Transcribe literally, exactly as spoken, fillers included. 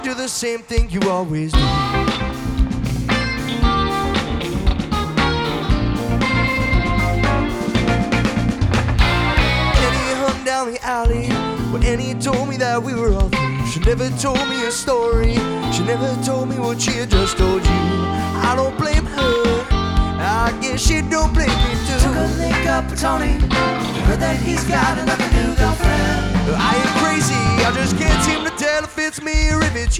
do the same thing you always do. Annie hung down the alley when Annie told me that we were all through. She never told me a story. She never told me what she had just told you. I don't blame her. I guess she don't blame me too. Took a lick up for Tony. Heard that he's got another new girlfriend. I ain't crazy. I just can't seem to tell if it's me or if it's you.